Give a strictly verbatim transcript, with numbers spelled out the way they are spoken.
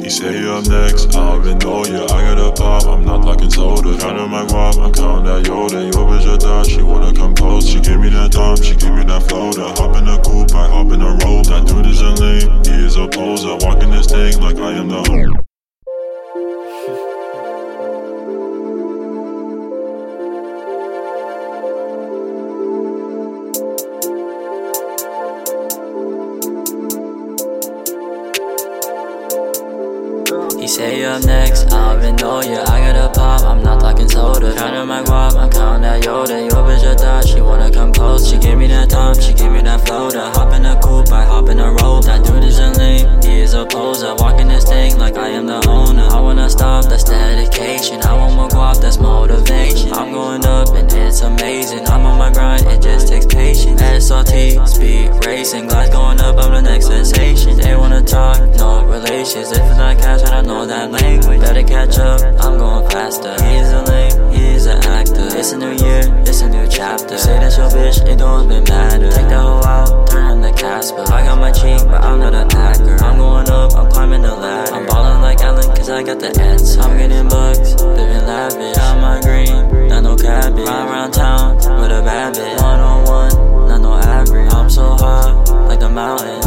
You say you're up next, I already know ya. I got a pop, I'm not talking soda. Counting my guap, I'm counting that Yoda. Yo, bitch, I thought she wanna come close. She give me that thumb, she give me that floater. Hop in the coupe, I hop in the road. That dude is a lame, he is a poser. Walking this thing like I am the home. You say you're up next, I already know ya. I got a pop, I'm not talking soda. Counting my guap, I'm counting that Yoda. Yo, bitch, I thought she wanna come close. She give me that thumb, she give me that floater. Hop in the coupe, I hop in the road. That dude isn't lame, he is a poser. Walking this thing like I am the owner. I wanna stop, that's dedication. I want more guap, that's motivation. I'm going up and it's amazing. I'm on my grind, it just takes patience. S R T, speed racing. Glass going up, I'm the next sensation. They wanna talk, no relations. If it's not cash, I don't know that language. Better catch up, I'm going faster. He's a lame, he's an actor. It's a new year, it's a new chapter. Say that's your bitch, it don't even matter. Take the hoe out, turn the Casper. I got my cheek, but I'm not a hacker. I'm going up, I'm climbing the ladder. I'm ballin' like Allen, cause I got the answer. I'm getting bucks, living lavish. Got my green, not no cabbage. Ride around town with a bad bitch. One on one, not no average. I'm so high, like the mountain.